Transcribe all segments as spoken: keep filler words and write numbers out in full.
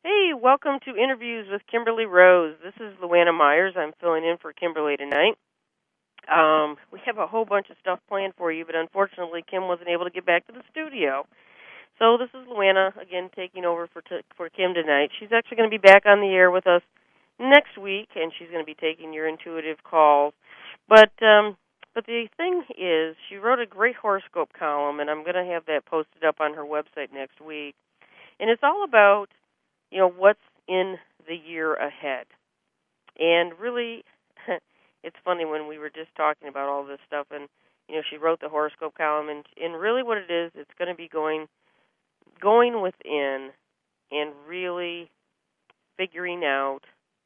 Hey, welcome to Interviews with Kimberly Rose. This is Luana Myers. I'm filling in for Kimberly tonight. Um, we have a whole bunch of stuff planned for you, but unfortunately Kim wasn't able to get back to the studio. So this is Luana, again, taking over for t- for Kim tonight. She's actually going to be back on the air with us next week, and she's going to be taking your intuitive calls. But um, but the thing is, she wrote a great horoscope column, and I'm going to have that posted up on her website next week. And it's all about you know, what's in the year ahead. And really, it's funny when we were just talking about all this stuff, and, you know, she wrote the horoscope column, and, and really what it is, it's going to be going going within and really figuring out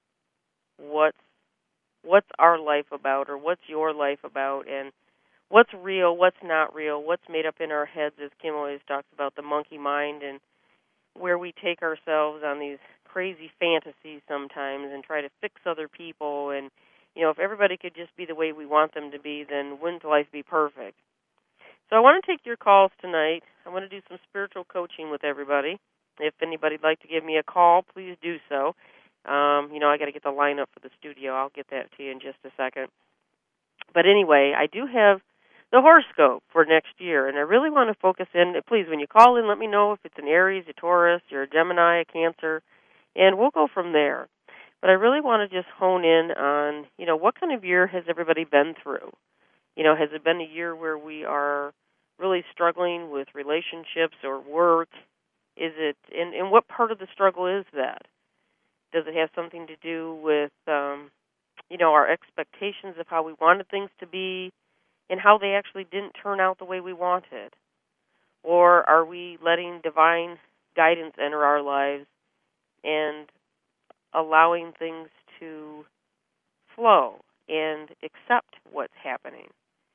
what's, what's our life about, or what's your life about, and what's real, what's not real, what's made up in our heads, as Kim always talks about, the monkey mind, and where we take ourselves on these crazy fantasies sometimes and try to fix other people. And, you know, if everybody could just be the way we want them to be, then wouldn't life be perfect? So I want to take your calls tonight. I want to do some spiritual coaching with everybody. If anybody'd like to give me a call, please do so. Um, you know, I got to get the line up for the studio. I'll get that to you in just a second. But anyway, I do have the horoscope for next year, and I really want to focus in. Please, when you call in, let me know if it's an Aries, a Taurus, you're a Gemini, a Cancer, and we'll go from there. But I really want to just hone in on, you know, what kind of year has everybody been through? You know, has it been a year where we are really struggling with relationships or work? Is it, and, and what part of the struggle is that? Does it have something to do with, um, you know, our expectations of how we wanted things to be, and how they actually didn't turn out the way we wanted? Or are we letting divine guidance enter our lives and allowing things to flow and accept what's happening?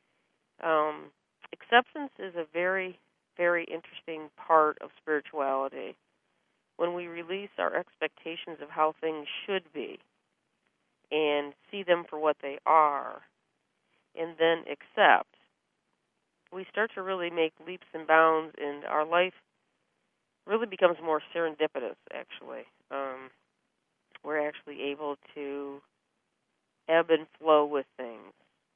Um, acceptance is a very, very interesting part of spirituality. When we release our expectations of how things should be and see them for what they are, and then accept, we start to really make leaps and bounds, and our life really becomes more serendipitous, actually. Um, we're actually able to ebb and flow with things,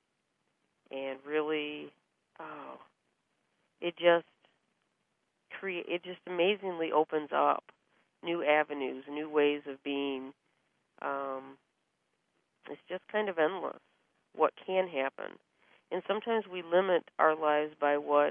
and really, oh, it just create it just amazingly opens up new avenues, new ways of being. Um, it's just kind of endless what can happen. And sometimes we limit our lives by what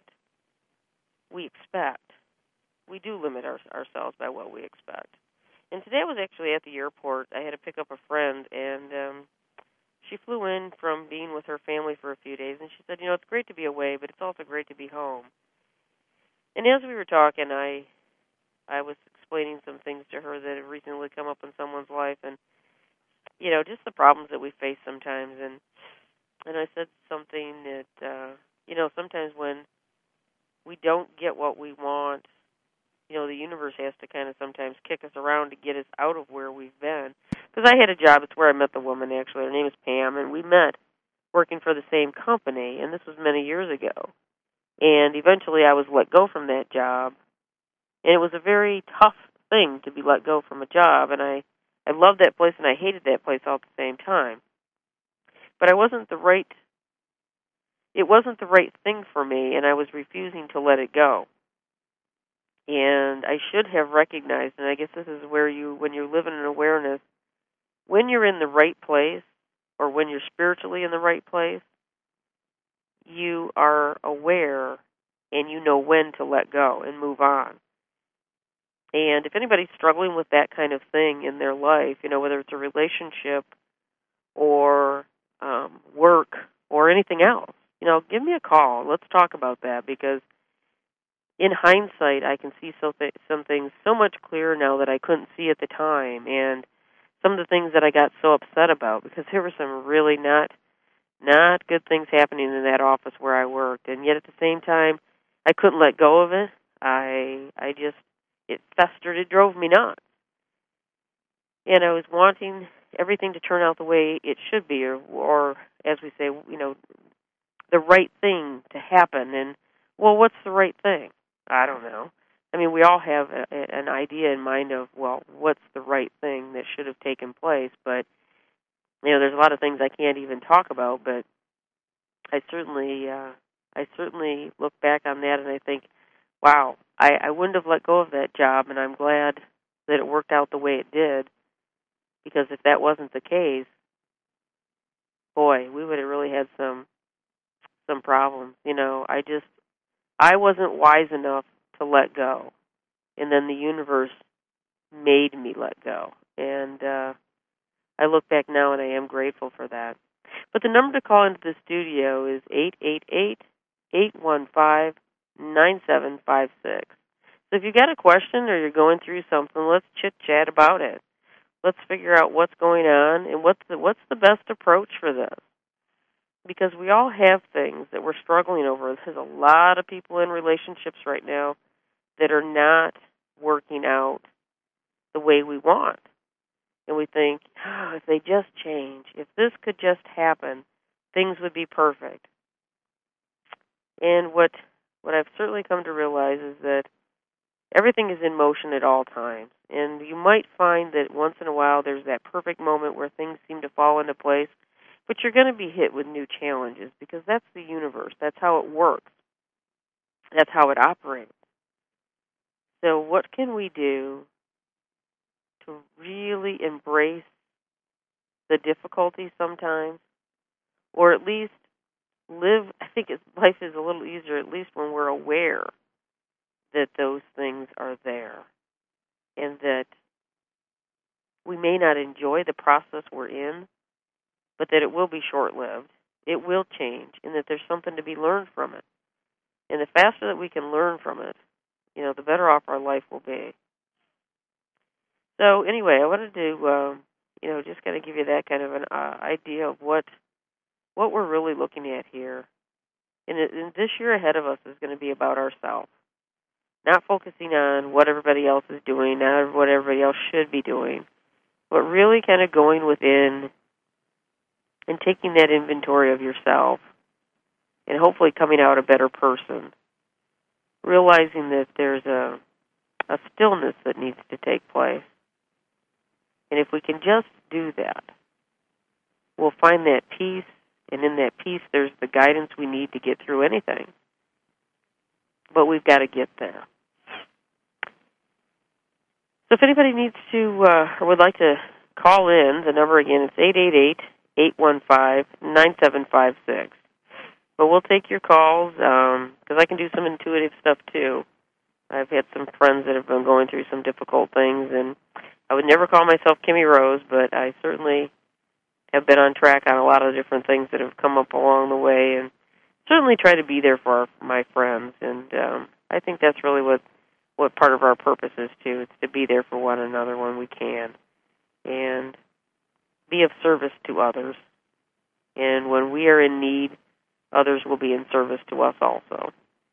we expect. We do limit our, ourselves by what we expect. And today I was actually at the airport. I had to pick up a friend, and um, she flew in from being with her family for a few days, and she said, you know, it's great to be away, but it's also great to be home. And as we were talking, I I was explaining some things to her that have recently come up in someone's life, and, you know, just the problems that we face sometimes. And and I said something that, uh, you know, sometimes when we don't get what we want, you know, the universe has to kind of sometimes kick us around to get us out of where we've been. Because I had a job, it's where I met the woman, actually. Her name is Pam, and we met working for the same company, and this was many years ago. And eventually I was let go from that job, and it was a very tough thing to be let go from a job, and I, I loved that place and I hated that place all at the same time. But I wasn't the right, it wasn't the right thing for me, and I was refusing to let it go. And I should have recognized, and I guess this is where you, when you live in an awareness, when you're in the right place, or when you're spiritually in the right place, you are aware and you know when to let go and move on. And if anybody's struggling with that kind of thing in their life, you know, whether it's a relationship or um, work or anything else, you know, give me a call. Let's talk about that, because in hindsight, I can see so th- some things so much clearer now that I couldn't see at the time, and some of the things that I got so upset about, because there were some really not not good things happening in that office where I worked, and yet at the same time, I couldn't let go of it. I I just, it festered. It drove me nuts, and I was wanting everything to turn out the way it should be, or, or as we say, you know, the right thing to happen. And, well, what's the right thing? I don't know. I mean, we all have a, an idea in mind of, well, what's the right thing that should have taken place, but, you know, there's a lot of things I can't even talk about, but I certainly, uh, I certainly look back on that and I think, wow, I, I wouldn't have let go of that job, and I'm glad that it worked out the way it did, because if that wasn't the case, boy, we would have really had some some problems. You know, I just, I wasn't wise enough to let go, and then the universe made me let go, and uh, I look back now and I am grateful for that. But the number to call into the studio is eight eight eight, eight one five, nine seven five six. So if you've got a question or you're going through something, let's chit-chat about it. Let's figure out what's going on and what's the, what's the best approach for this. Because we all have things that we're struggling over. There's a lot of people in relationships right now that are not working out the way we want. And we think, oh, if they just change, if this could just happen, things would be perfect. And what what I've certainly come to realize is that everything is in motion at all times. And you might find that once in a while there's that perfect moment where things seem to fall into place, but you're going to be hit with new challenges because that's the universe. That's how it works. That's how it operates. So what can we do to really embrace the difficulties sometimes, or at least live, I think it's, life is a little easier at least when we're aware that those things are there and that we may not enjoy the process we're in, but that it will be short-lived, it will change, and that there's something to be learned from it. And the faster that we can learn from it, you know, the better off our life will be. So anyway, I wanted to, um, you know, just kind of give you that kind of an uh, idea of what what we're really looking at here. And, it, and this year ahead of us is going to be about ourselves, not focusing on what everybody else is doing, not what everybody else should be doing, but really kind of going within and taking that inventory of yourself and hopefully coming out a better person, realizing that there's a, a stillness that needs to take place. And if we can just do that, we'll find that peace, and in that peace there's the guidance we need to get through anything. But we've got to get there. So if anybody needs to uh, or would like to call in, the number again is eight eight eight, eight one five, nine seven five six. But we'll take your calls because um, I can do some intuitive stuff too. I've had some friends that have been going through some difficult things, and I would never call myself Kimmy Rose, but I certainly have been on track on a lot of different things that have come up along the way, and certainly try to be there for our, my friends. And um, I think that's really what, what part of our purpose is, too. It's to be there for one another when we can and be of service to others. And when we are in need, others will be in service to us also.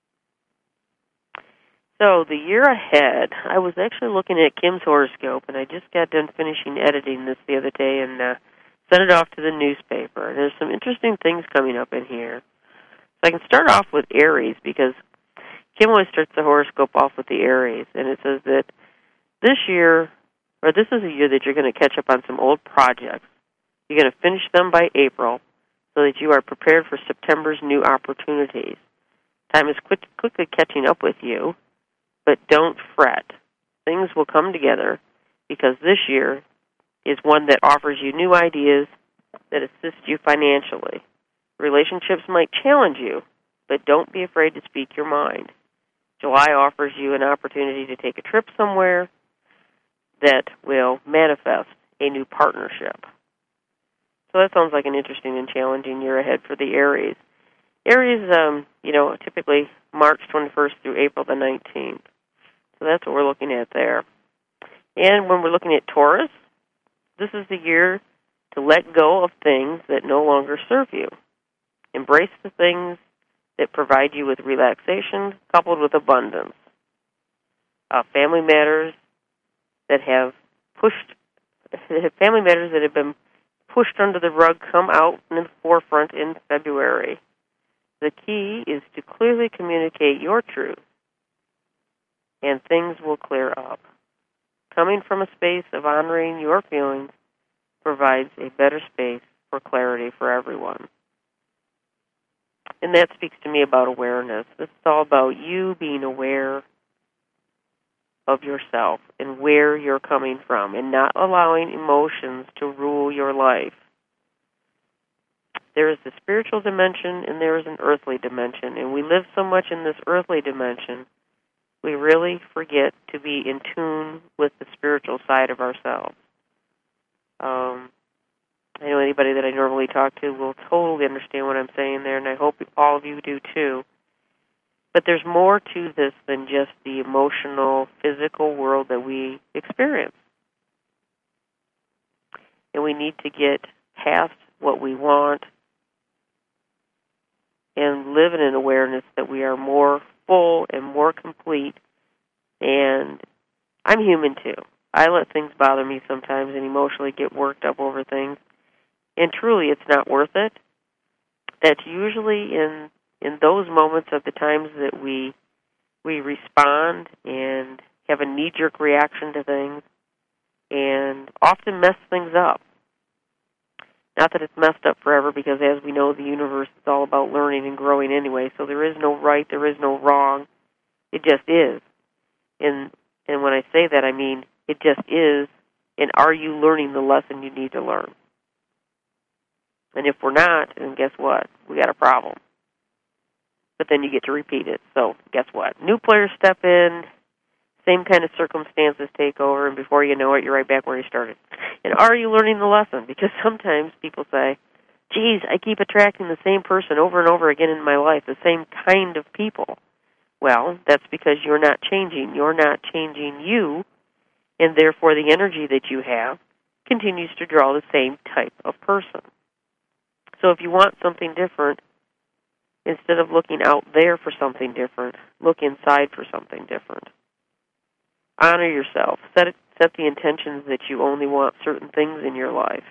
So the year ahead, I was actually looking at Kim's horoscope, and I just got done finishing editing this the other day and uh, sent it off to the newspaper. And there's some interesting things coming up in here. So I can start off with Aries, because Kim always starts the horoscope off with the Aries, and it says that this year, or this is a year that you're going to catch up on some old projects. You're going to finish them by April so that you are prepared for September's new opportunities. Time is quick, quickly catching up with you. But don't fret. Things will come together because this year is one that offers you new ideas that assist you financially. Relationships might challenge you, but don't be afraid to speak your mind. July offers you an opportunity to take a trip somewhere that will manifest a new partnership. So that sounds like an interesting and challenging year ahead for the Aries. Aries, um, you know, typically March twenty-first through April the nineteenth. So that's what we're looking at there. And when we're looking at Taurus, this is the year to let go of things that no longer serve you. Embrace the things that provide you with relaxation coupled with abundance. Uh, family matters that have pushed, family matters that have been pushed under the rug come out in the forefront in February. The key is to clearly communicate your truth and things will clear up. Coming from a space of honoring your feelings provides a better space for clarity for everyone. And that speaks to me about awareness. This is all about you being aware of yourself and where you're coming from and not allowing emotions to rule your life. There is the spiritual dimension and there is an earthly dimension, and we live so much in this earthly dimension, we really forget to be in tune with the spiritual side of ourselves. Um, I know anybody that I normally talk to will totally understand what I'm saying there, and I hope all of you do too. But there's more to this than just the emotional, physical world that we experience. And we need to get past what we want and live in an awareness that we are more full and more complete. And I'm human too. I let things bother me sometimes and emotionally get worked up over things. And truly, it's not worth it. That's usually in in those moments of the times that we we respond and have a knee-jerk reaction to things and often mess things up. Not that it's messed up forever, because as we know, the universe is all about learning and growing anyway, so there is no right, there is no wrong. It just is. And and when I say that, I mean it just is, and are you learning the lesson you need to learn? And if we're not, then guess what? We got a problem. But then you get to repeat it. So guess what? New players step in, same kind of circumstances take over, and before you know it, you're right back where you started. And are you learning the lesson? Because sometimes people say, geez, I keep attracting the same person over and over again in my life, the same kind of people. Well, that's because you're not changing. You're not changing you, and therefore the energy that you have continues to draw the same type of person. So if you want something different, instead of looking out there for something different, look inside for something different. Honor yourself. Set it, set the intentions that you only want certain things in your life.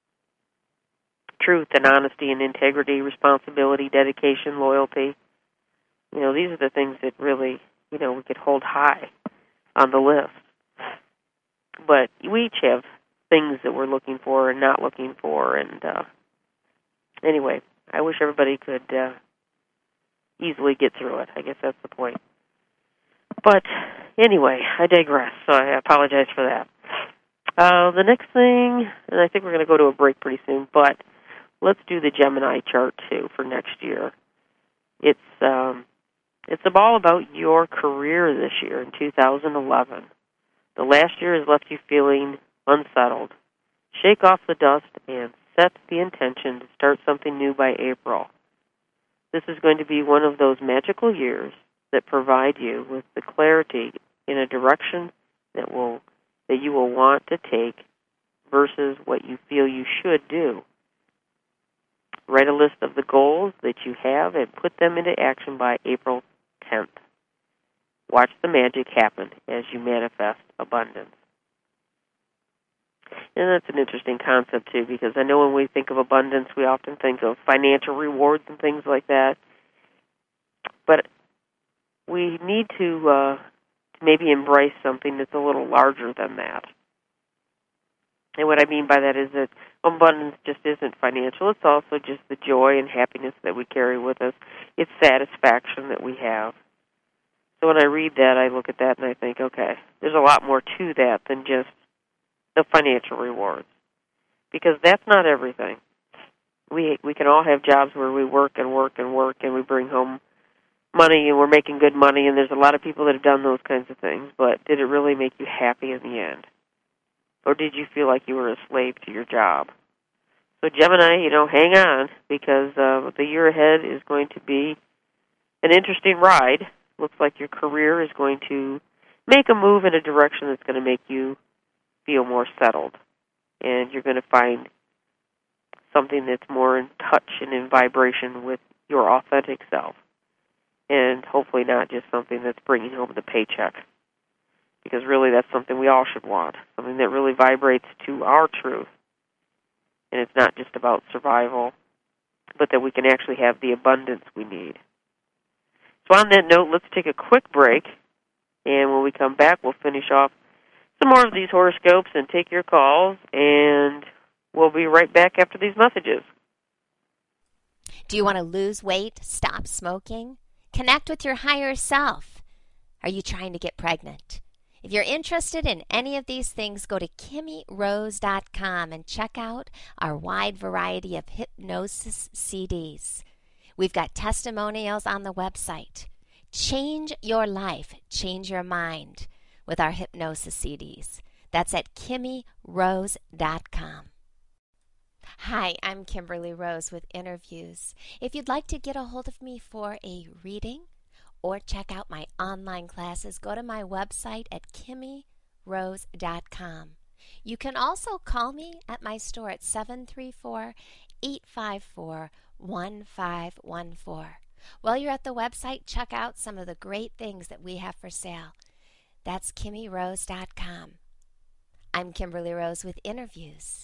Truth and honesty and integrity, responsibility, dedication, loyalty. You know, these are the things that really, you know, we could hold high on the list. But we each have things that we're looking for and not looking for. And uh, anyway, I wish everybody could uh, easily get through it. I guess that's the point. But anyway, I digress, so I apologize for that. Uh, the next thing, and I think we're going to go to a break pretty soon, but let's do the Gemini chart too for next year. It's um, it's all about your career this year in two thousand eleven. The last year has left you feeling unsettled. Shake off the dust and set the intention to start something new by April. This is going to be one of those magical years that provide you with the clarity in a direction that will that you will want to take versus what you feel you should do. Write a list of the goals that you have and put them into action by April tenth. Watch the magic happen as you manifest abundance. And that's an interesting concept, too, because I know when we think of abundance, we often think of financial rewards and things like that. But we need to uh, maybe embrace something that's a little larger than that. And what I mean by that is that abundance just isn't financial. It's also just the joy and happiness that we carry with us. It's satisfaction that we have. So when I read that, I look at that and I think, okay, there's a lot more to that than just the financial rewards, because that's not everything. We we can all have jobs where we work and work and work and we bring home money and we're making good money, and there's a lot of people that have done those kinds of things, but did it really make you happy in the end? Or did you feel like you were a slave to your job? So Gemini, you know, hang on, because uh, the year ahead is going to be an interesting ride. Looks like your career is going to make a move in a direction that's going to make you feel more settled, and you're going to find something that's more in touch and in vibration with your authentic self, and hopefully not just something that's bringing home the paycheck, because really that's something we all should want, something that really vibrates to our truth, and it's not just about survival, but that we can actually have the abundance we need. So on that note, let's take a quick break, And when we come back, we'll finish off some more of these horoscopes and take your calls, and we'll be right back after these messages. Do you want to lose weight, stop smoking, connect with your higher self? Are you trying to get pregnant? If you're interested in any of these things, go to Kimmy Rose dot com and check out our wide variety of hypnosis C Ds. We've got testimonials on the website. Change your life, change your mind with our hypnosis C Ds. That's at Kimmy Rose dot com. Hi, I'm Kimberly Rose with Interviews. If you'd like to get a hold of me for a reading or check out my online classes, go to my website at Kimmy Rose dot com. You can also call me at my store at seven three four, eight five four, one five one four. While you're at the website, check out some of the great things that we have for sale. That's Kimmy Rose dot com. I'm Kimberly Rose with Interviews.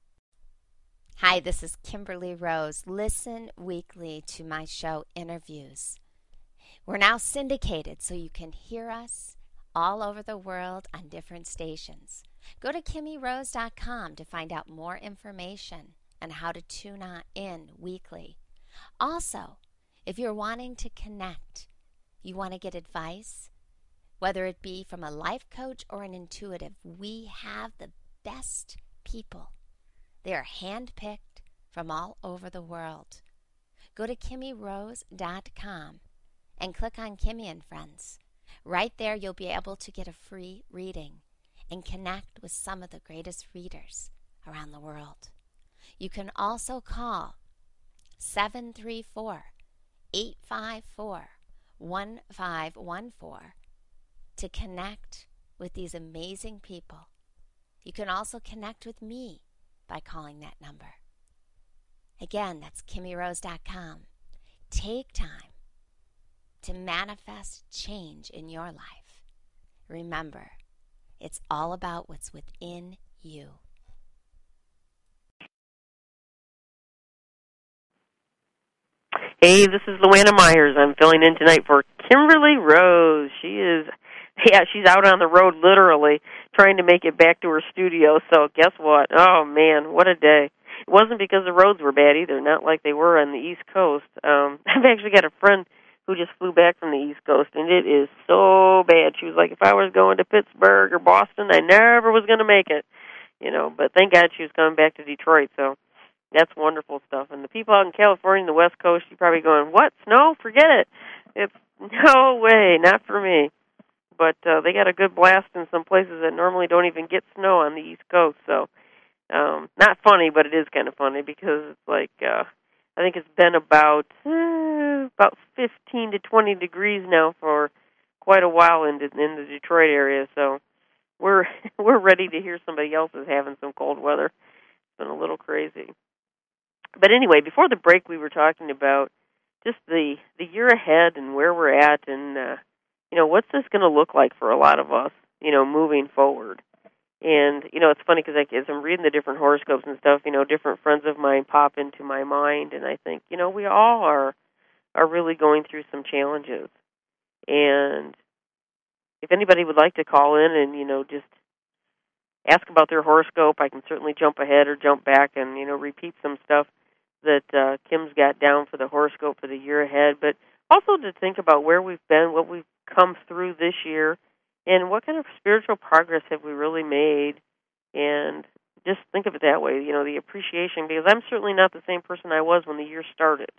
Hi, this is Kimberly Rose. Listen weekly to my show, Interviews. We're now syndicated, so you can hear us all over the world on different stations. Go to Kimmy Rose dot com to find out more information on how to tune in weekly. Also, if you're wanting to connect, you want to get advice, whether it be from a life coach or an intuitive, we have the best people. They are handpicked from all over the world. Go to Kimmy Rose dot com and click on Kimmy and Friends. Right there, you'll be able to get a free reading and connect with some of the greatest readers around the world. You can also call seven three four, eight five four, one five one four to connect with these amazing people. You can also connect with me by calling that number. Again, that's Kimmy Rose dot com. Take time to manifest change in your life. Remember, it's all about what's within you. Hey, this is Luana Myers. I'm filling in tonight for Kimberly Rose. She is, yeah, she's out on the road literally trying to make it back to her studio. So guess what? Oh, man, what a day. It wasn't because the roads were bad either, not like they were on the East Coast. Um, I've actually got a friend who just flew back from the East Coast, and it is so bad. She was like, if I was going to Pittsburgh or Boston, I never was going to make it. You know, but thank God she was coming back to Detroit, so that's wonderful stuff. And the people out in California and the West Coast, you're probably going, what, snow? Forget it. It's no way, not for me. But uh, they got a good blast in some places that normally don't even get snow on the East Coast. So um, not funny, but it is kind of funny because it's like, uh, I think it's been about uh, about fifteen to twenty degrees now for quite a while in the, in the Detroit area. So we're we're ready to hear somebody else is having some cold weather. It's been a little crazy. But anyway, before the break, we were talking about just the the year ahead and where we're at, and uh, you know, what's this going to look like for a lot of us, you know, moving forward. And you know, it's funny because like, as I'm reading the different horoscopes and stuff, you know, different friends of mine pop into my mind, and I think, you know, we all are are really going through some challenges. And if anybody would like to call in and you know just ask about their horoscope, I can certainly jump ahead or jump back and you know repeat some stuff that uh, Kim's got down for the horoscope for the year ahead, but also to think about where we've been, what we've come through this year, and what kind of spiritual progress have we really made, and just think of it that way, you know, the appreciation, because I'm certainly not the same person I was when the year started.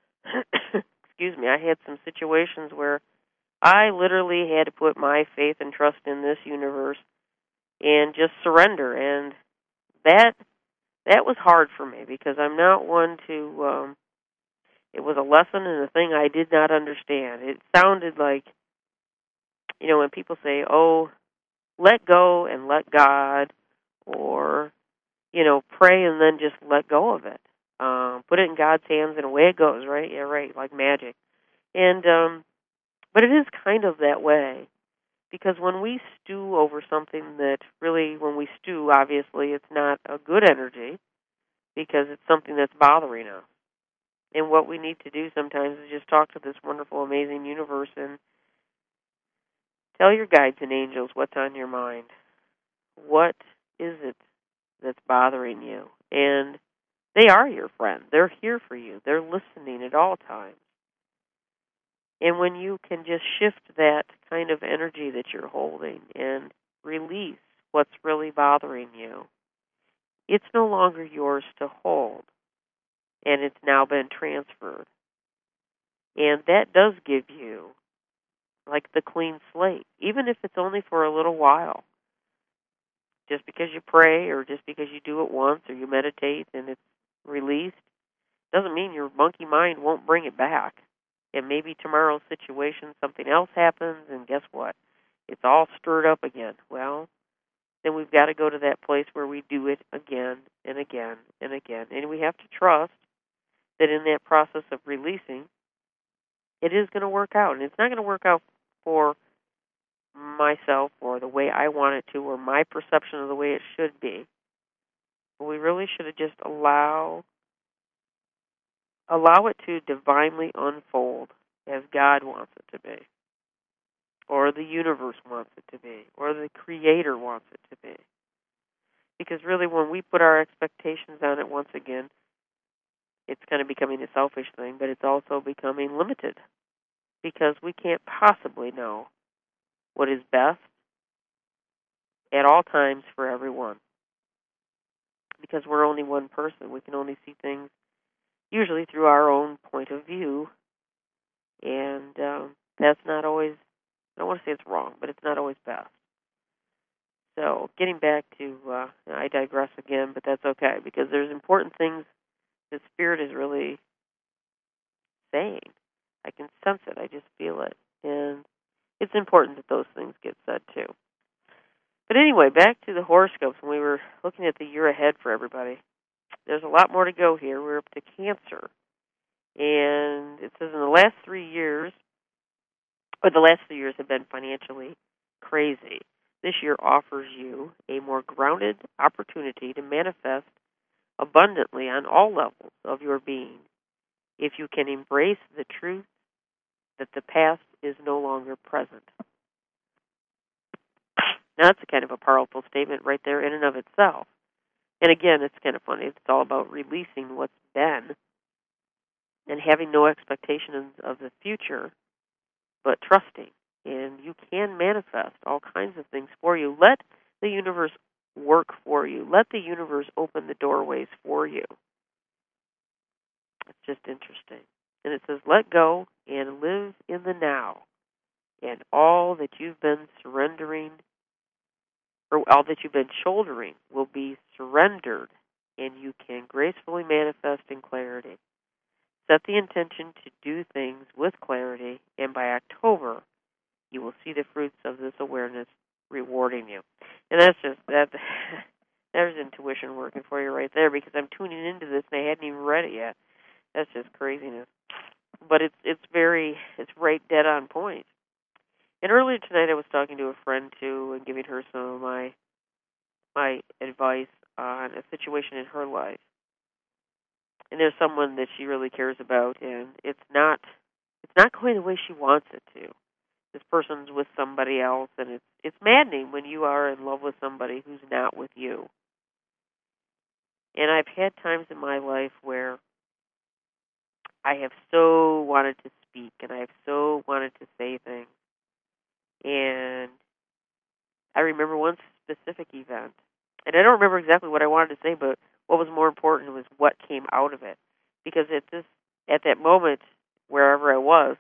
Excuse me, I had some situations where I literally had to put my faith and trust in this universe and just surrender, and that That was hard for me because I'm not one to, um, it was a lesson and a thing I did not understand. It sounded like, you know, when people say, oh, let go and let God, or, you know, pray and then just let go of it. Um, put it in God's hands and away it goes, right? Yeah, right, like magic. And, um, but it is kind of that way. Because when we stew over something that really, when we stew, obviously, it's not a good energy, because it's something that's bothering us. And what we need to do sometimes is just talk to this wonderful, amazing universe and Tell your guides and angels what's on your mind. What is it that's bothering you? And they are your friend. They're here for you. They're listening at all times. And when you can just shift that kind of energy that you're holding and release what's really bothering you, it's no longer yours to hold. And it's now been transferred. And that does give you like the clean slate, even if it's only for a little while. Just because you pray or just because you do it once or you meditate and it's released doesn't mean your monkey mind won't bring it back. And maybe tomorrow's situation, something else happens, and guess what? It's all stirred up again. Well, then we've got to go to that place where we do it again and again and again. And we have to trust that in that process of releasing, it is going to work out. And it's not going to work out for myself or the way I want it to or my perception of the way it should be. But we really should have just allow allow it to divinely unfold as God wants it to be, or the universe wants it to be, or the Creator wants it to be. Because really when we put our expectations on it once again, it's kind of becoming a selfish thing, but it's also becoming limited because we can't possibly know what is best at all times for everyone. Because we're only one person. We can only see things usually through our own point of view. And um, that's not always, I don't want to say it's wrong, but it's not always best. So getting back to, uh, I digress again, but that's okay, because there's important things that Spirit is really saying. I can sense it. I just feel it. And it's important that those things get said too. But anyway, back to the horoscopes, when we were looking at the year ahead for everybody. There's a lot more to go here. We're up to Cancer. And it says in the last three years, or the last three years have been financially crazy. This year offers you a more grounded opportunity to manifest abundantly on all levels of your being if you can embrace the truth that the past is no longer present. Now, that's a kind of a powerful statement right there in and of itself. And again, it's kind of funny. It's all about releasing what's been and having no expectations of the future, but trusting. And you can manifest all kinds of things for you. Let the universe work for you. Let the universe open the doorways for you. It's just interesting. And it says, let go and live in the now. And all that you've been surrendering, or all that you've been shouldering, will be surrendered, and you can gracefully manifest in clarity. Set the intention to do things with clarity, and by October, you will see the fruits of this awareness rewarding you. And that's just, that. There's intuition working for you right there, because I'm tuning into this and I hadn't even read it yet. That's just craziness. But it's it's very, it's right dead on point. And earlier tonight I was talking to a friend, too, and giving her some of my my advice on a situation in her life. And there's someone that she really cares about, and it's not it's not going the way she wants it to. This person's with somebody else, and it's it's maddening when you are in love with somebody who's not with you. And I've had times in my life where I have so wanted to speak, and I have so wanted to say things. And I remember one specific event, and I don't remember exactly what I wanted to say, but what was more important was what came out of it. Because at this, at that moment, wherever I was,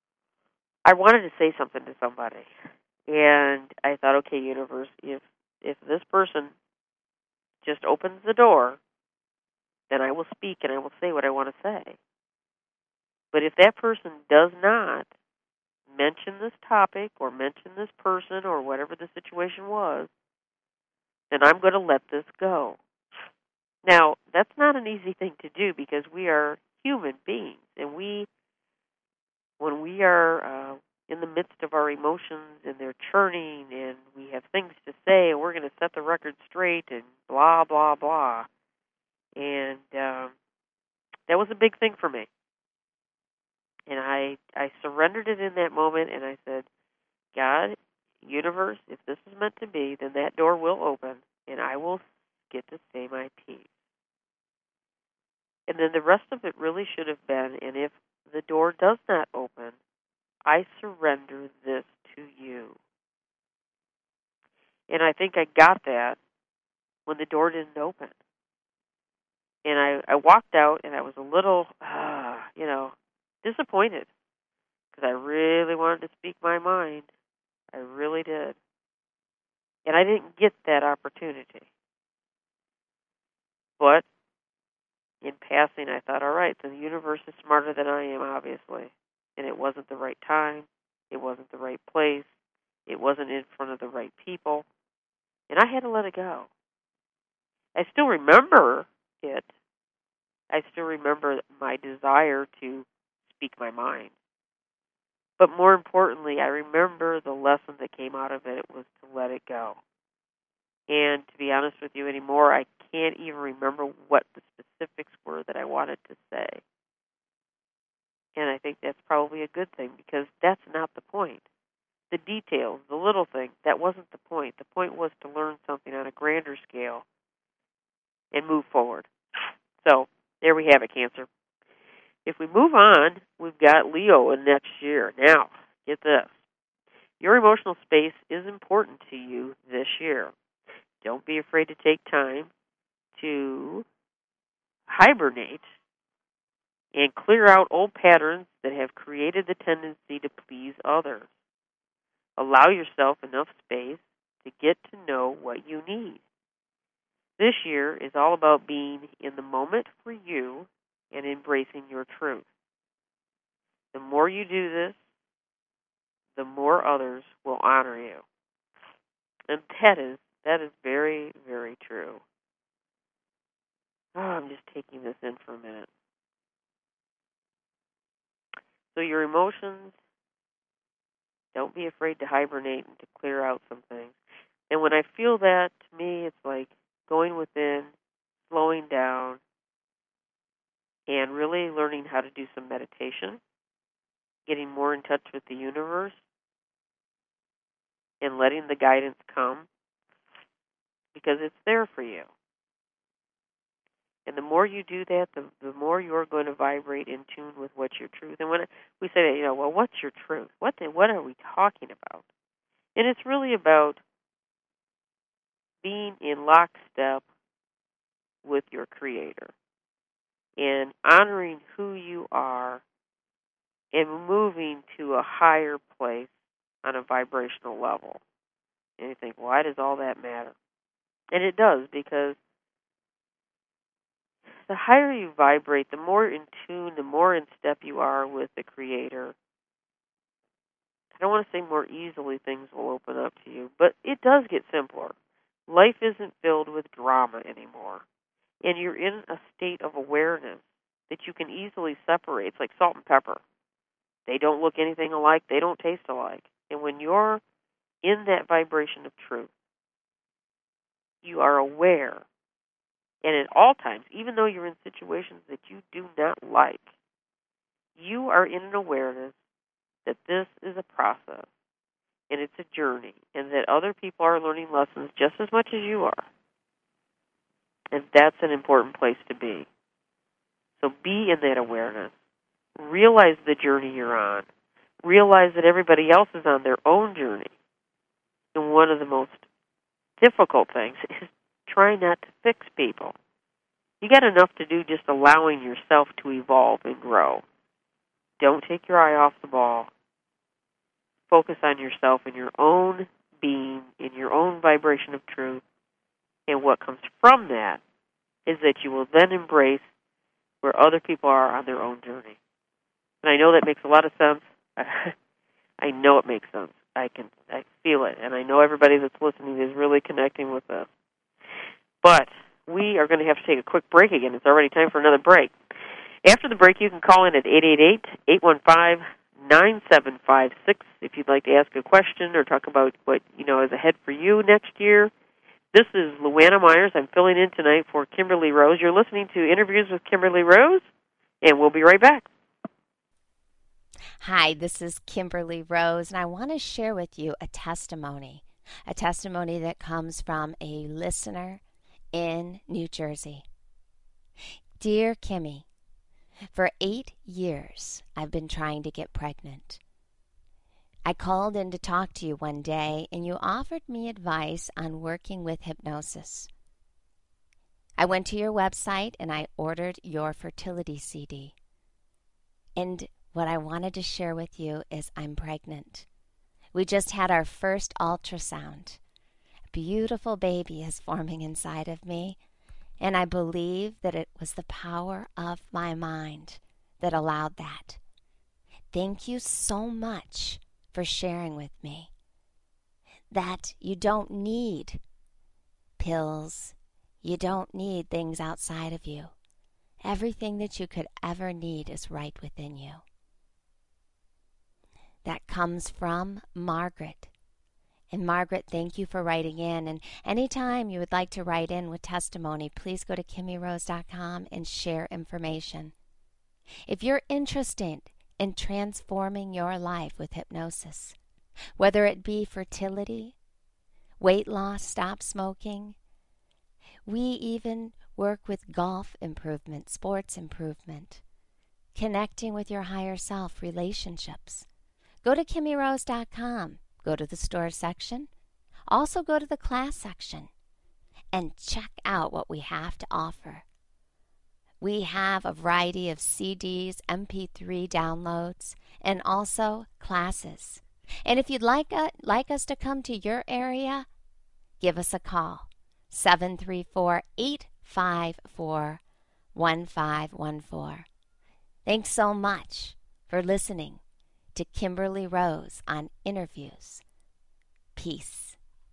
I wanted to say something to somebody. And I thought, okay, universe, if if this person just opens the door, then I will speak and I will say what I want to say. But if that person does not mention this topic or mention this person or whatever the situation was, then I'm going to let this go. Now, that's not an easy thing to do because we are human beings, and we, when we are uh, in the midst of our emotions and they're churning and we have things to say and we're going to set the record straight and blah, blah, blah. And um, that was a big thing for me. And I, I surrendered it in that moment, and I said, God, universe, if this is meant to be, then that door will open, and I will get to say my piece. And then the rest of it really should have been, and if the door does not open, I surrender this to you. And I think I got that when the door didn't open. And I, I walked out, and I was a little, uh, you know, disappointed because I really wanted to speak my mind. I really did. And I didn't get that opportunity. But in passing, I thought, all right, so the universe is smarter than I am, obviously. And it wasn't the right time. It wasn't the right place. It wasn't in front of the right people. And I had to let it go. I still remember it. I still remember my desire to speak my mind. But more importantly, I remember the lesson that came out of it was to let it go. And to be honest with you anymore, I can't even remember what the specifics were that I wanted to say. And I think that's probably a good thing because that's not the point. The details, the little things, that wasn't the point. The point was to learn something on a grander scale and move forward. So there we have it, Cancer. If we move on, we've got Leo in next year. Now, get this. Your emotional space is important to you this year. Don't be afraid to take time to hibernate and clear out old patterns that have created the tendency to please others. Allow yourself enough space to get to know what you need. This year is all about being in the moment for you and embracing your truth. The more you do this, the more others will honor you. And that is that is very, very true. Oh, I'm just taking this in for a minute. So your emotions, don't be afraid to hibernate and to clear out some things. And when I feel that, to me, it's like going within, slowing down, and really learning how to do some meditation, getting more in touch with the universe, and letting the guidance come because it's there for you. And the more you do that, the, the more you're going to vibrate in tune with what's your truth. And when we say that, you know, well, what's your truth? What the, what are we talking about? And it's really about being in lockstep with your Creator and honoring who you are and moving to a higher place on a vibrational level. And you think, why does all that matter? And it does, because the higher you vibrate, the more in tune, the more in step you are with the Creator. I don't want to say more easily things will open up to you, but it does get simpler. Life isn't filled with drama anymore. And you're in a state of awareness that you can easily separate. It's like salt and pepper. They don't look anything alike. They don't taste alike. And when you're in that vibration of truth, you are aware. And at all times, even though you're in situations that you do not like, you are in an awareness that this is a process and it's a journey and that other people are learning lessons just as much as you are. And that's an important place to be. So be in that awareness. Realize the journey you're on. Realize that everybody else is on their own journey. And one of the most difficult things is try not to fix people. You got enough to do just allowing yourself to evolve and grow. Don't take your eye off the ball. Focus on yourself and your own being, in your own vibration of truth. And what comes from that is that you will then embrace where other people are on their own journey. And I know that makes a lot of sense. I know it makes sense. I can I feel it. And I know everybody that's listening is really connecting with this. But we are going to have to take a quick break again. It's already time for another break. After the break, you can call in at eight eight eight, eight one five, nine seven five six if you'd like to ask a question or talk about what, you know, is ahead for you next year. This is Luana Myers. I'm filling in tonight for Kimberly Rose. You're listening to Interviews with Kimberly Rose, and we'll be right back. Hi, this is Kimberly Rose, and I want to share with you a testimony, a testimony that comes from a listener in New Jersey. Dear Kimmy, for eight years I've been trying to get pregnant. I called in to talk to you one day, and you offered me advice on working with hypnosis. I went to your website and I ordered your fertility C D. And what I wanted to share with you is I'm pregnant. We just had our first ultrasound. A beautiful baby is forming inside of me, and I believe that it was the power of my mind that allowed that. Thank you so much for sharing with me that you don't need pills. You don't need things outside of you. Everything that you could ever need is right within you. That comes from Margaret. And Margaret, thank you for writing in. And anytime you would like to write in with testimony, please go to kimmy rose dot com and share information. If you're interested in transforming your life with hypnosis, whether it be fertility, weight loss, stop smoking, we even work with golf improvement, sports improvement, connecting with your higher self, relationships. Go to kimmy rose dot com. Go to the store section. Also go to the class section and check out what we have to offer. We have a variety of C Ds, M P three downloads, and also classes. And if you'd like, uh, like us to come to your area, give us a call. seven three four, eight five four, one five one four. Thanks so much for listening to Kimberly Rose on Interviews. Peace.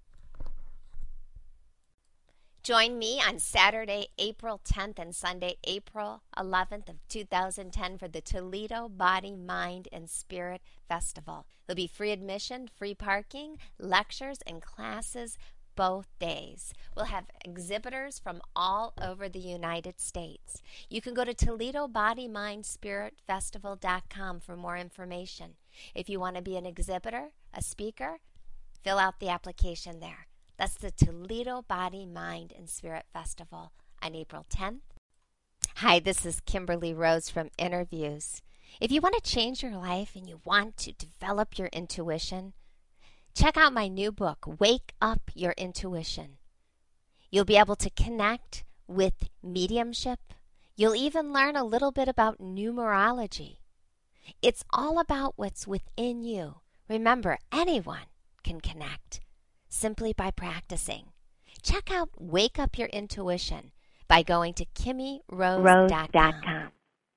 Join me on Saturday, April tenth and Sunday, April eleventh of two thousand ten for the Toledo Body, Mind, and Spirit Festival. There'll be free admission, free parking, lectures, and classes both days. We'll have exhibitors from all over the United States. You can go to Toledo Body, Mind, Spirit Festival dot com for more information. If you want to be an exhibitor, a speaker, fill out the application there. That's the Toledo Body, Mind, and Spirit Festival on April tenth. Hi, this is Kimberly Rose from Interviews. If you want to change your life and you want to develop your intuition, check out my new book, Wake Up Your Intuition. You'll be able to connect with mediumship. You'll even learn a little bit about numerology. It's all about what's within you. Remember, anyone can connect simply by practicing. Check out Wake Up Your Intuition by going to kimmy rose dot com.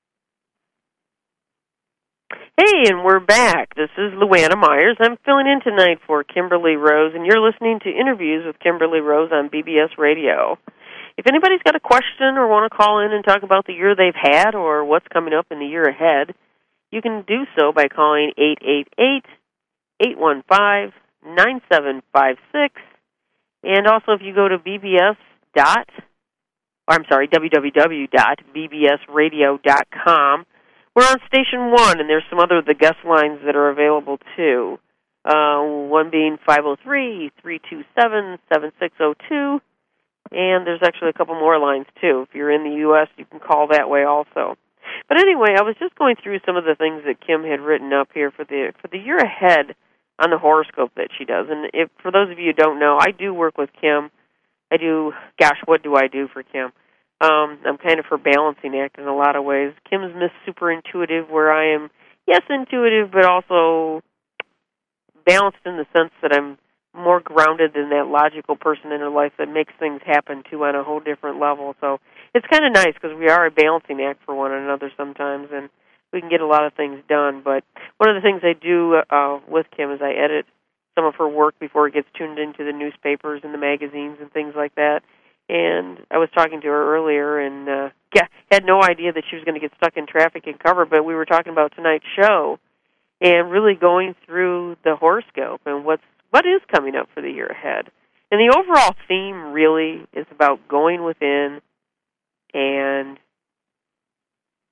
Hey, and we're back. This is Luana Myers. I'm filling in tonight for Kimberly Rose, and you're listening to Interviews with Kimberly Rose on B B S Radio. If anybody's got a question or want to call in and talk about the year they've had or what's coming up in the year ahead, you can do so by calling eight eight eight, eight one five, nine seven five six. And also if you go to B B S dot, or I'm sorry, w w w dot b b s radio dot com. We're on Station one, and there's some other the guest lines that are available, too. Uh, one being five oh three, three two seven, seven six oh two, and there's actually a couple more lines, too. If you're in the U S, you can call that way also. But anyway, I was just going through some of the things that Kim had written up here for the for the year ahead on the horoscope that she does. And if for those of you who don't know, I do work with Kim. I do, gosh, what do I do for Kim? Um, I'm kind of her balancing act in a lot of ways. Kim's Miss Super Intuitive, where I am, yes, intuitive, but also balanced in the sense that I'm more grounded than that logical person in her life that makes things happen, too, on a whole different level. So it's kind of nice because we are a balancing act for one another sometimes, and we can get a lot of things done. But one of the things I do uh, with Kim is I edit some of her work before it gets tuned into the newspapers and the magazines and things like that. And I was talking to her earlier and uh, yeah, had no idea that she was going to get stuck in traffic and cover, but we were talking about tonight's show and really going through the horoscope and what's what is coming up for the year ahead. And the overall theme really is about going within and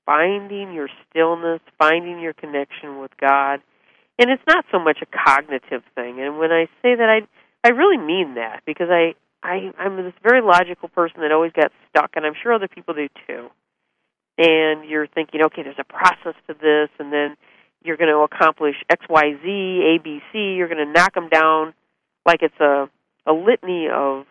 finding your stillness, finding your connection with God. And it's not so much a cognitive thing. And when I say that, I I really mean that, because I, I, I'm this very logical person that always got stuck, and I'm sure other people do too. And you're thinking, okay, there's a process to this, and then you're going to accomplish X, Y, Z, A, B, C. You're going to knock them down like it's a, a litany of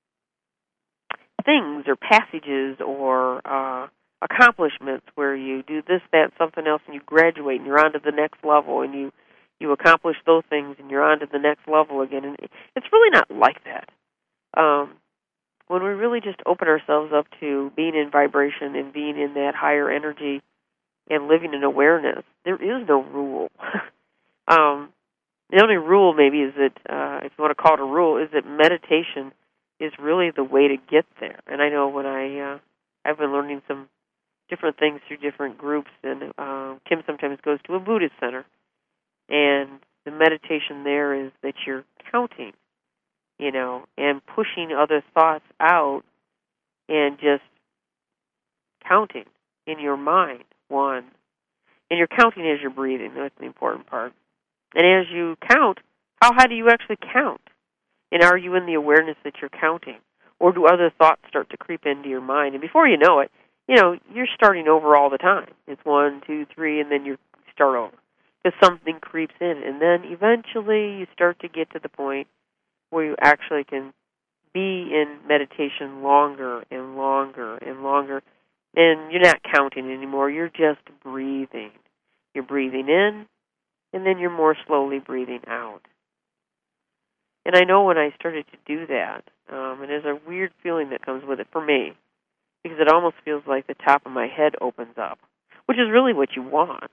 things or passages or uh, accomplishments where you do this, that, something else, and you graduate, and you're on to the next level, and you You accomplish those things, and you're on to the next level again. And it's really not like that. Um, when we really just open ourselves up to being in vibration and being in that higher energy and living in awareness, there is no rule. um, the only rule maybe is that, uh, if you want to call it a rule, is that meditation is really the way to get there. And I know when I, uh, I've been learning some different things through different groups, and uh, Kim sometimes goes to a Buddhist center. And the meditation there is that you're counting, you know, and pushing other thoughts out and just counting in your mind, one. And you're counting as you're breathing. That's the important part. And as you count, how high do you actually count? And are you in the awareness that you're counting? Or do other thoughts start to creep into your mind? And before you know it, you know, you're starting over all the time. It's one, two, three, and then you start over. Because something creeps in, and then eventually you start to get to the point where you actually can be in meditation longer and longer and longer, and you're not counting anymore. You're just breathing. You're breathing in, and then you're more slowly breathing out. And I know when I started to do that, um, and there's a weird feeling that comes with it for me, because it almost feels like the top of my head opens up, which is really what you want.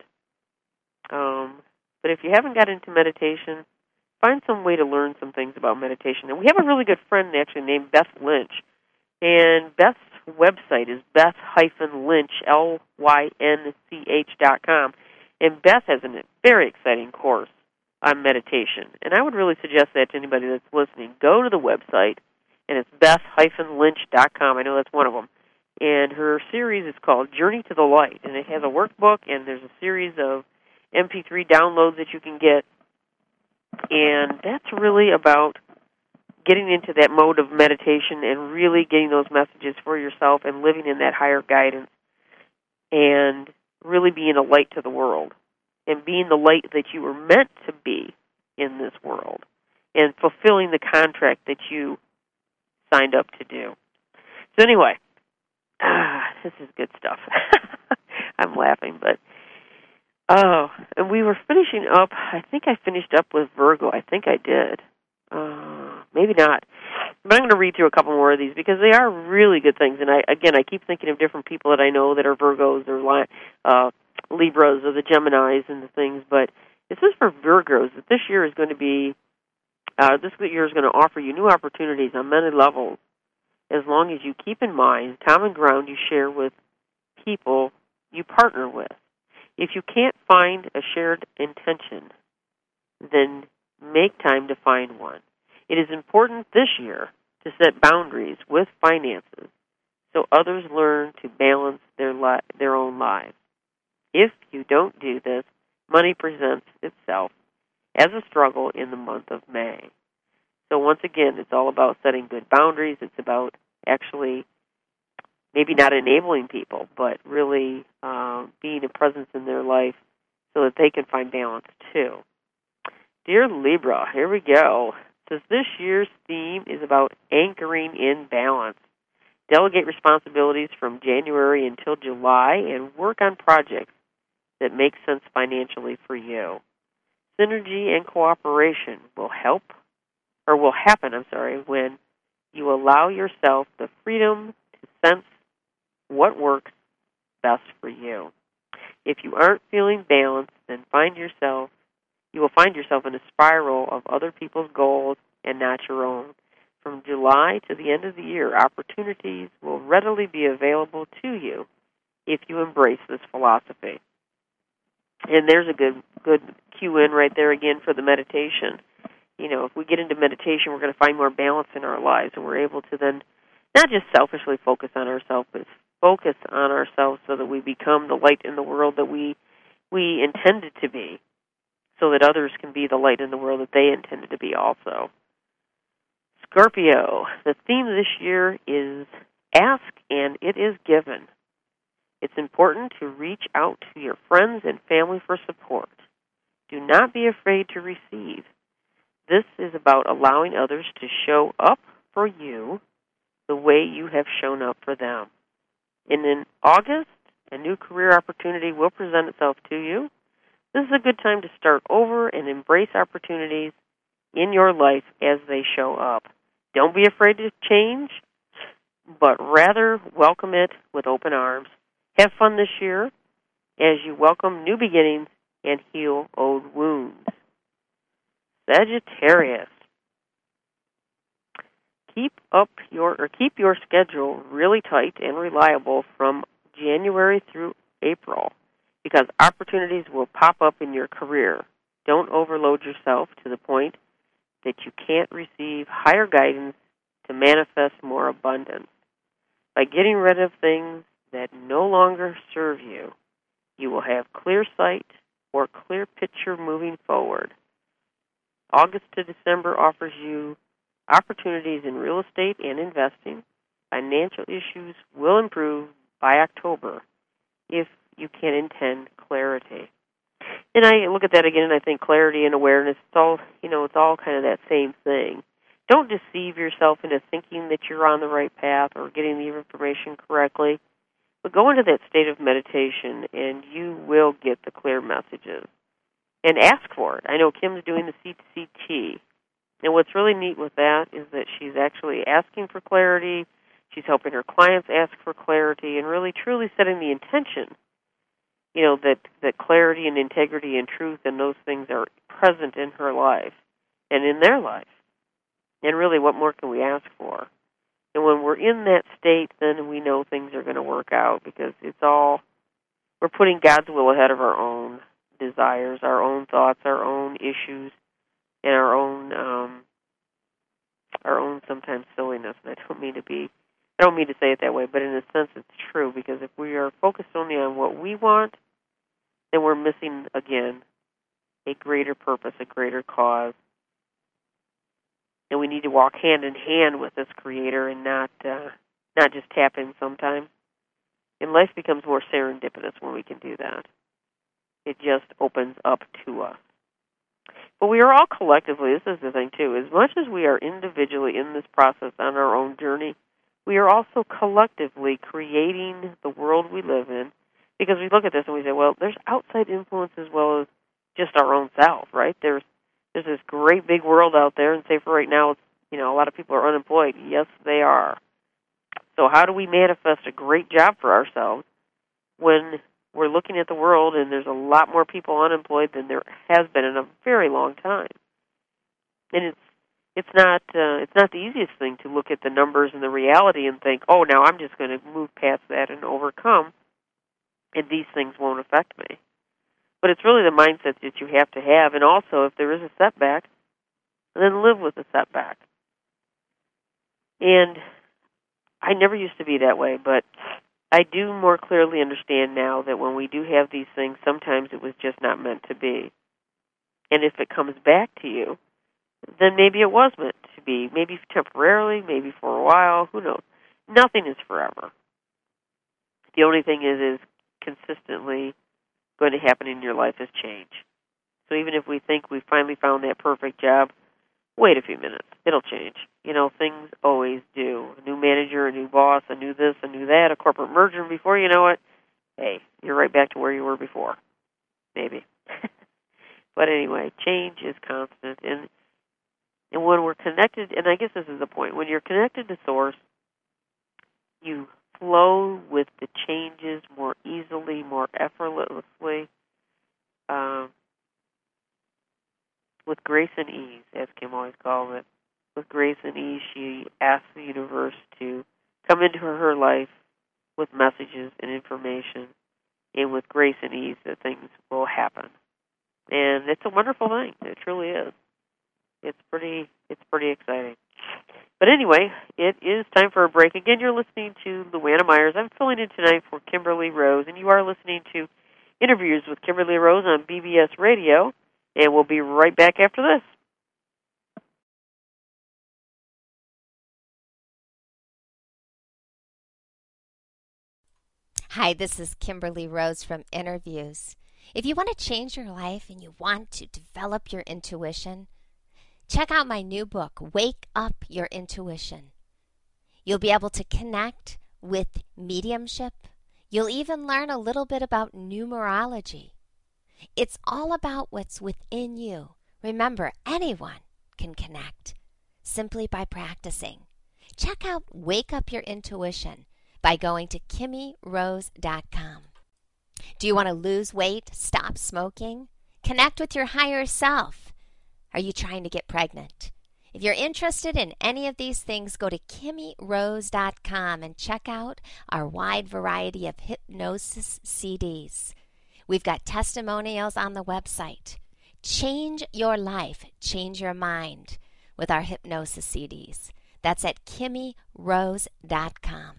Um, but if you haven't got into meditation, find some way to learn some things about meditation. And we have a really good friend actually named Beth Lynch. And Beth's website is Beth Lynch, L Y N C H dot com. And Beth has a very exciting course on meditation. And I would really suggest that to anybody that's listening. Go to the website, and it's Beth Lynch dot com. I know that's one of them. And her series is called Journey to the Light. And it has a workbook, and there's a series of M P three downloads that you can get, and that's really about getting into that mode of meditation and really getting those messages for yourself and living in that higher guidance and really being a light to the world and being the light that you were meant to be in this world and fulfilling the contract that you signed up to do. So anyway, ah, this is good stuff. I'm laughing, but oh, and we were finishing up, I think I finished up with Virgo. I think I did. Uh, maybe not. But I'm going to read through a couple more of these because they are really good things. And I, again, I keep thinking of different people that I know that are Virgos or uh, Libras or the Geminis and the things. But it says for Virgos that this year is going to be, uh, this year is going to offer you new opportunities on many levels as long as you keep in mind common ground you share with people you partner with. If you can't find a shared intention, then make time to find one. It is important this year to set boundaries with finances so others learn to balance their li- their own lives. If you don't do this, money presents itself as a struggle in the month of May. So once again, it's all about setting good boundaries. It's about actually maybe not enabling people, but really uh, being a presence in their life so that they can find balance too. Dear Libra, here we go. It says this year's theme is about anchoring in balance. Delegate responsibilities from January until July and work on projects that make sense financially for you. Synergy and cooperation will help, or will happen, I'm sorry, when you allow yourself the freedom to sense what works best for you. If you aren't feeling balanced, then find yourself, you will find yourself in a spiral of other people's goals and not your own. From July to the end of the year, opportunities will readily be available to you if you embrace this philosophy. And there's a good good cue in right there again for the meditation. You know, if we get into meditation, we're going to find more balance in our lives, and we're able to then not just selfishly focus on ourselves, but focus on ourselves so that we become the light in the world that we we intended to be, so that others can be the light in the world that they intended to be also. Scorpio, the theme this year is ask and it is given. It's important to reach out to your friends and family for support. Do not be afraid to receive. This is about allowing others to show up for you the way you have shown up for them. And in August, a new career opportunity will present itself to you. This is a good time to start over and embrace opportunities in your life as they show up. Don't be afraid to change, but rather welcome it with open arms. Have fun this year as you welcome new beginnings and heal old wounds. Sagittarius, keep up your or keep your schedule really tight and reliable from January through April, because opportunities will pop up in your career. Don't overload yourself to the point that you can't receive higher guidance to manifest more abundance. By getting rid of things that no longer serve you, you will have clear sight or clear picture moving forward. August to December offers you opportunities in real estate and investing. Financial issues will improve by October if you can intend clarity. And I look at that again and I think clarity and awareness, it's all, you know, it's all kind of that same thing. Don't deceive yourself into thinking that you're on the right path or getting the information correctly, but go into that state of meditation and you will get the clear messages. And ask for it. I know Kim's doing the C C T, and what's really neat with that is that she's actually asking for clarity, she's helping her clients ask for clarity, and really truly setting the intention, you know, that, that clarity and integrity and truth and those things are present in her life and in their life. And really, what more can we ask for? And when we're in that state, then we know things are going to work out, because it's all, we're putting God's will ahead of our own desires, our own thoughts, our own issues, and our own um, our own sometimes silliness. And I don't mean to be, I don't mean to say it that way, but in a sense it's true, because if we are focused only on what we want, then we're missing, again, a greater purpose, a greater cause. And we need to walk hand in hand with this Creator and not uh, not just tap in sometimes. And life becomes more serendipitous when we can do that. It just opens up to us. But we are all collectively, this is the thing too, as much as we are individually in this process on our own journey, we are also collectively creating the world we live in, because we look at this and we say, well, there's outside influence as well as just our own self, right? There's there's this great big world out there, and say for right now, you know, a lot of people are unemployed. Yes, they are. So how do we manifest a great job for ourselves when we're looking at the world and there's a lot more people unemployed than there has been in a very long time? And it's it's not uh, it's not the easiest thing to look at the numbers and the reality and think, oh, now I'm just going to move past that and overcome, and these things won't affect me. But it's really the mindset that you have to have, and also if there is a setback, then live with the setback. And I never used to be that way, but I do more clearly understand now that when we do have these things, sometimes it was just not meant to be. And if it comes back to you, then maybe it was meant to be. Maybe temporarily, maybe for a while, who knows. Nothing is forever. The only thing is, is consistently going to happen in your life is change. So even if we think we finally found that perfect job, wait a few minutes. It'll change. You know, things always do. A new manager, a new boss, a new this, a new that, a corporate merger, and before you know it, hey, you're right back to where you were before. Maybe. But anyway, change is constant. And and when we're connected, and I guess this is the point, when you're connected to Source, you flow with the changes more easily, more effortlessly, um, with grace and ease, as Kim always calls it. With grace and ease, she asks the universe to come into her life with messages and information, and with grace and ease that things will happen. And it's a wonderful thing. It truly is. It's pretty. It's pretty exciting. But anyway, it is time for a break. Again, you're listening to Luana Myers. I'm filling in tonight for Kimberly Rose, and you are listening to Interviews with Kimberly Rose on B B S Radio, and we'll be right back after this. Hi, this is Kimberly Rose from Interviews. If you want to change your life and you want to develop your intuition, check out my new book, Wake Up Your Intuition. You'll be able to connect with mediumship. You'll even learn a little bit about numerology. It's all about what's within you. Remember, anyone can connect simply by practicing. Check out Wake Up Your Intuition by going to kimmy rose dot com. Do you want to lose weight, stop smoking, connect with your higher self? Are you trying to get pregnant? If you're interested in any of these things, go to kimmy rose dot com and check out our wide variety of hypnosis C Ds. We've got testimonials on the website. Change your life, change your mind with our hypnosis C Ds. That's at kimmy rose dot com.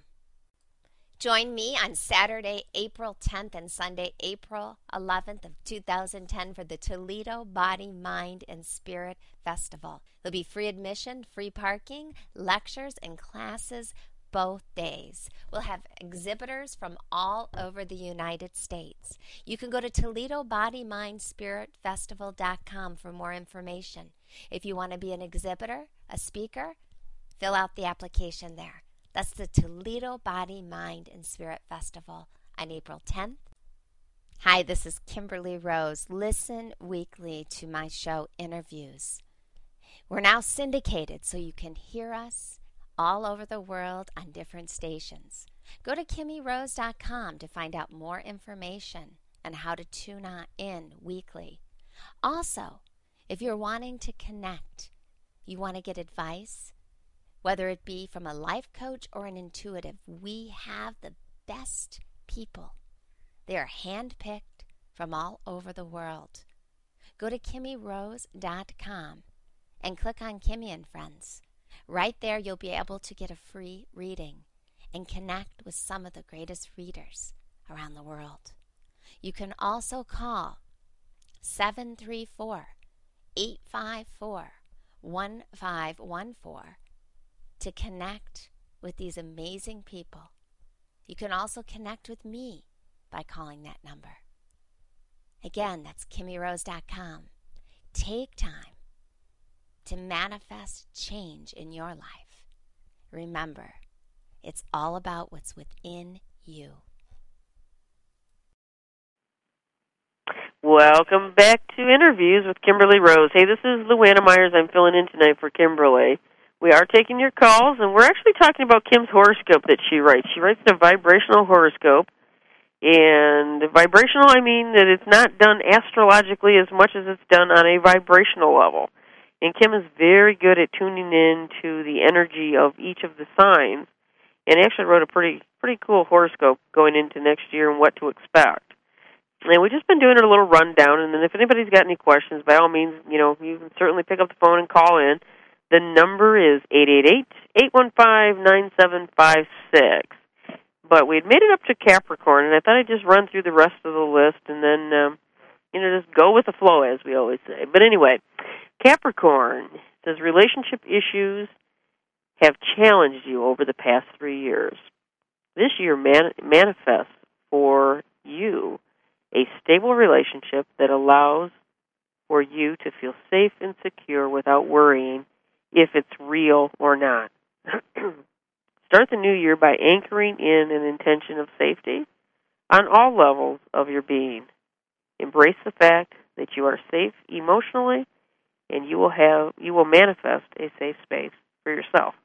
Join me on Saturday, April tenth and Sunday, April eleventh of two thousand ten for the Toledo Body, Mind, and Spirit Festival. There'll be free admission, free parking, lectures, and classes both days. We'll have exhibitors from all over the United States. You can go to Toledo Body, Mind, Spirit Festival dot com for more information. If you want to be an exhibitor, a speaker, fill out the application there. That's the Toledo Body, Mind, and Spirit Festival on April tenth. Hi, this is Kimberly Rose. Listen weekly to my show, Interviews. We're now syndicated, so you can hear us all over the world on different stations. Go to kimmy rose dot com to find out more information on how to tune in weekly. Also, if you're wanting to connect, you want to get advice, whether it be from a life coach or an intuitive, we have the best people. They are handpicked from all over the world. Go to kimmy rose dot com and click on Kimmy and Friends. Right there, you'll be able to get a free reading and connect with some of the greatest readers around the world. You can also call seven three four, eight five four, one five one four to connect with these amazing people. You can also connect with me by calling that number. Again, that's kimmy rose dot com. Take time to manifest change in your life. Remember, it's all about what's within you. Welcome back to Interviews with Kimberly Rose. Hey, this is Luana Myers. I'm filling in tonight for Kimberly. We are taking your calls, and we're actually talking about Kim's horoscope that she writes. She writes a vibrational horoscope, and vibrational, I mean that it's not done astrologically as much as it's done on a vibrational level. And Kim is very good at tuning in to the energy of each of the signs, and actually wrote a pretty pretty cool horoscope going into next year and what to expect. And we've just been doing a little rundown, and then if anybody's got any questions, by all means, you know, you can certainly pick up the phone and call in. The number is eight eight eight, eight one five, nine seven five six. But we had made it up to Capricorn, and I thought I'd just run through the rest of the list and then, um, you know, just go with the flow, as we always say. But anyway, Capricorn says relationship issues have challenged you over the past three years. This year man- manifests for you a stable relationship that allows for you to feel safe and secure without worrying if it's real or not. Start the new year by anchoring in an intention of safety on all levels of your being. Embrace the fact that you are safe emotionally, and you will have you will manifest a safe space for yourself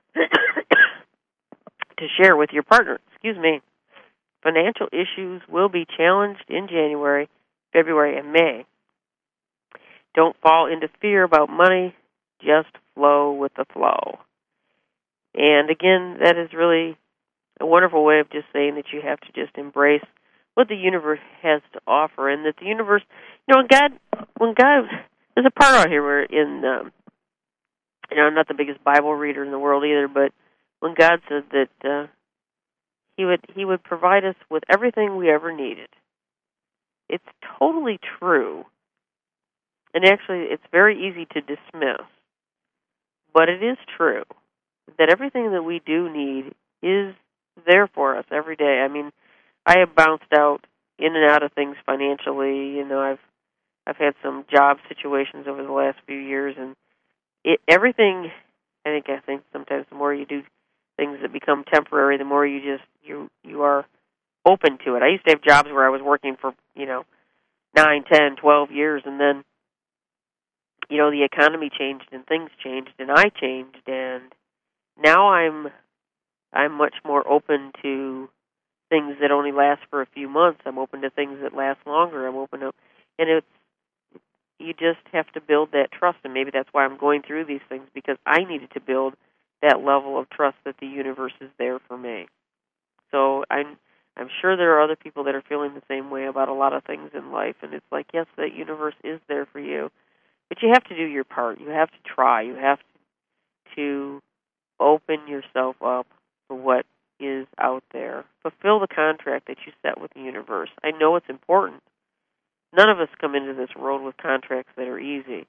to share with your partner. Excuse me. Financial issues will be challenged in January, February, and May. Don't fall into fear about money. Just flow with the flow. And again, that is really a wonderful way of just saying that you have to just embrace what the universe has to offer, and that the universe, you know, when God, when God, there's a part out here where in um, you know, I'm not the biggest Bible reader in the world either, but when God said that uh, He would He would provide us with everything we ever needed, it's totally true. And actually, it's very easy to dismiss, but it is true that everything that we do need is there for us every day. I mean, I have bounced out in and out of things financially. You know, I've I've had some job situations over the last few years, and it everything. I think I think sometimes the more you do things that become temporary, the more you just you you are open to it. I used to have jobs where I was working for you know nine, ten, twelve years, and then you know the economy changed and things changed and I changed, and now I'm I'm much more open to things that only last for a few months. I'm open to things that last longer. I'm open to, and it's you just have to build that trust, and maybe that's why I'm going through these things, because I needed to build that level of trust that the universe is there for me. So I'm I'm sure there are other people that are feeling the same way about a lot of things in life, and it's like, yes, the universe is there for you, but you have to do your part. You have to try. You have to open yourself up for what is out there. Fulfill the contract that you set with the universe. I know it's important. None of us come into this world with contracts that are easy.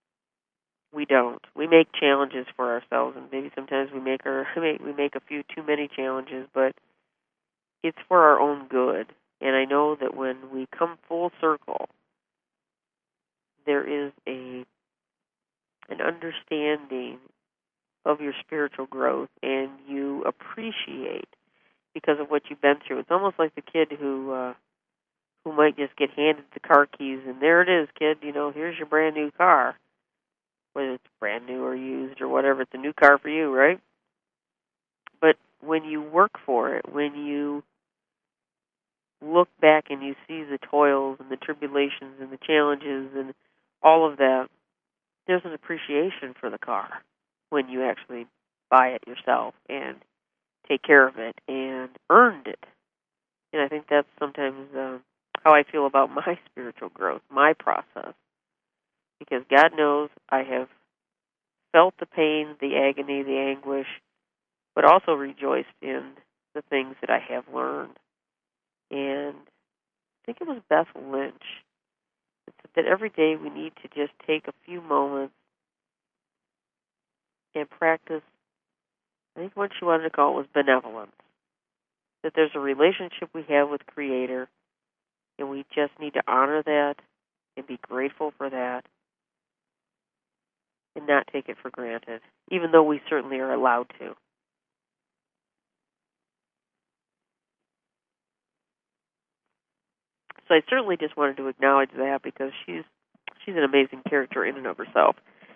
We don't. We make challenges for ourselves, and maybe sometimes we make our we make a few too many challenges, but it's for our own good. And I know that when we come full circle, there is a an understanding of your spiritual growth, and you appreciate because of what you've been through. It's almost like the kid who uh, who might just get handed the car keys, and there it is, kid. You know, here's your brand new car. Whether it's brand new or used or whatever, it's a new car for you, right? But when you work for it, when you look back and you see the toils and the tribulations and the challenges and all of that, there's an appreciation for the car when you actually buy it yourself and take care of it and earned it. And I think that's sometimes uh, how I feel about my spiritual growth, my process. Because God knows I have felt the pain, the agony, the anguish, but also rejoiced in the things that I have learned. And I think it was Beth Lynch that said that every day we need to just take a few moments and practice, I think what she wanted to call it was benevolence. That there's a relationship we have with Creator, and we just need to honor that and be grateful for that and not take it for granted, even though we certainly are allowed to. So I certainly just wanted to acknowledge that because she's she's an amazing character in and of herself.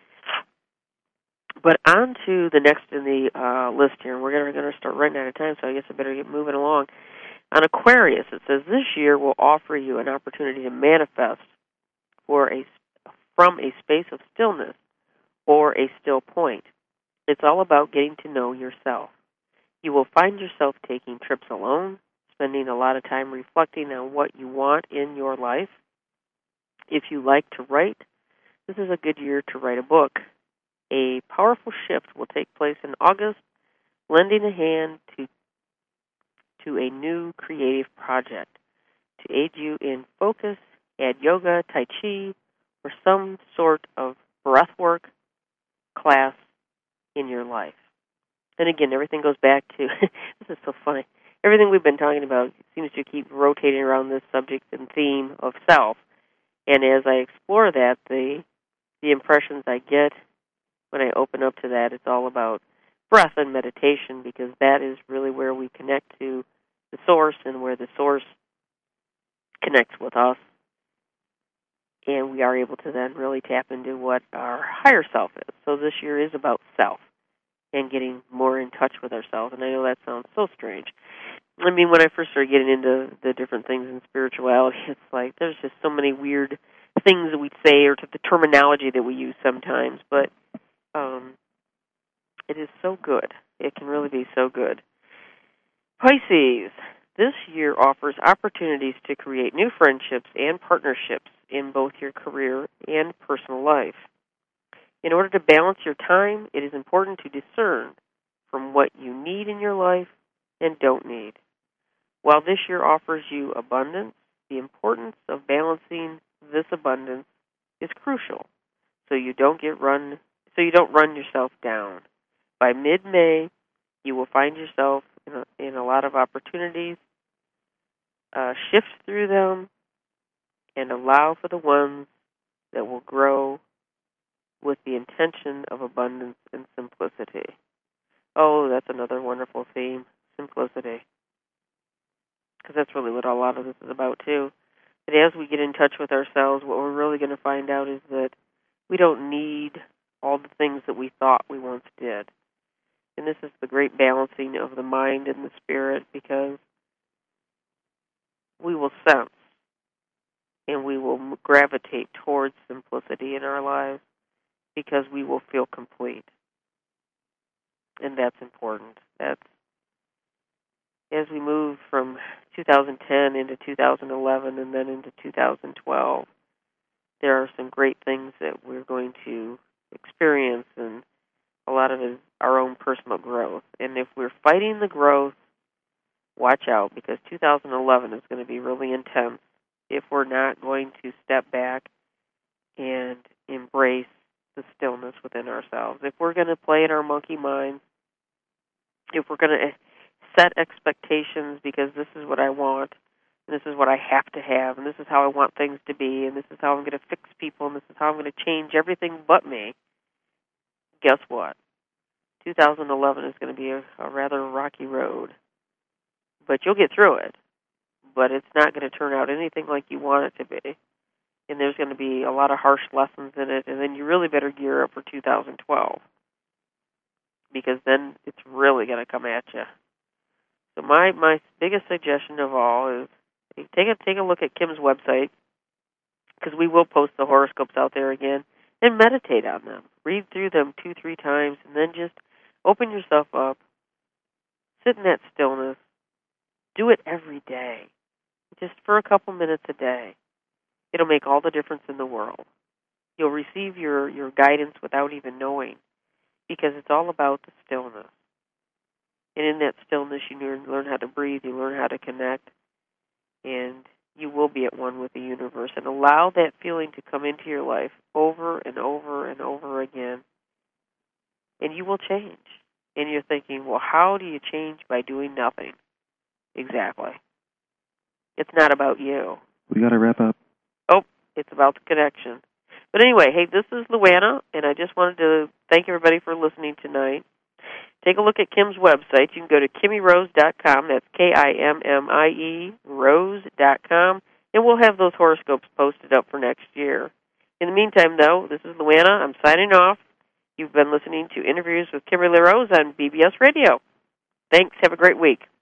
But on to the next in the uh, list here, and we're going to start running out of time, so I guess I better get moving along. On Aquarius, it says, this year will offer you an opportunity to manifest for a, from a space of stillness or a still point. It's all about getting to know yourself. You will find yourself taking trips alone, spending a lot of time reflecting on what you want in your life. If you like to write, this is a good year to write a book. A powerful shift will take place in August, lending a hand to to a new creative project. To aid you in focus, add yoga, tai chi, or some sort of breathwork class in your life. And again, everything goes back to, this is so funny, everything we've been talking about seems to keep rotating around this subject and theme of self. And as I explore that, the the impressions I get when I open up to that, it's all about breath and meditation, because that is really where we connect to the source and where the source connects with us. And we are able to then really tap into what our higher self is. So this year is about self and getting more in touch with ourselves. And I know that sounds so strange. I mean, when I first started getting into the different things in spirituality, it's like there's just so many weird things that we say or to the terminology that we use sometimes. But um, it is so good. It can really be so good. Pisces, this year offers opportunities to create new friendships and partnerships in both your career and personal life. In order to balance your time, it is important to discern from what you need in your life and don't need. While this year offers you abundance, the importance of balancing this abundance is crucial, so you don't get run so you don't run yourself down. By mid-May, you will find yourself in a, in a lot of opportunities. Uh, shift through them and allow for the ones that will grow with the intention of abundance and simplicity. Oh, that's another wonderful theme, simplicity. Because that's really what a lot of this is about, too. That as we get in touch with ourselves, what we're really going to find out is that we don't need all the things that we thought we once did. And this is the great balancing of the mind and the spirit, because we will sense and we will gravitate towards simplicity in our lives because we will feel complete. And that's important. That's as we move from two thousand ten into two thousand eleven and then into two thousand twelve, there are some great things that we're going to experience, and a lot of it is our own personal growth. And if we're fighting the growth, watch out, because two thousand eleven is going to be really intense if we're not going to step back and embrace the stillness within ourselves. If we're going to play in our monkey minds, if we're going to set expectations because this is what I want, and this is what I have to have, and this is how I want things to be, and this is how I'm going to fix people, and this is how I'm going to change everything but me, guess what? two thousand eleven is going to be a, a rather rocky road. But you'll get through it. But it's not going to turn out anything like you want it to be. And there's going to be a lot of harsh lessons in it, and then you really better gear up for two thousand twelve. Because then it's really going to come at you. So my, my biggest suggestion of all is take a, take a look at Kim's website, because we will post the horoscopes out there again, and meditate on them. Read through them two, three times, and then just open yourself up. Sit in that stillness. Do it every day, just for a couple minutes a day. It'll make all the difference in the world. You'll receive your, your guidance without even knowing, because it's all about the stillness. And in that stillness, you learn, learn how to breathe, you learn how to connect, and you will be at one with the universe. And allow that feeling to come into your life over and over and over again, and you will change. And you're thinking, well, how do you change? By doing nothing. Exactly. It's not about you. We got to wrap up. Oh, it's about the connection. But anyway, hey, this is Luana, and I just wanted to thank everybody for listening tonight. Take a look at Kim's website. You can go to kimmy rose dot com. That's K I M M I E, rose dot com. And we'll have those horoscopes posted up for next year. In the meantime, though, this is Luana. I'm signing off. You've been listening to Interviews with Kimberly Rose on B B S Radio. Thanks. Have a great week.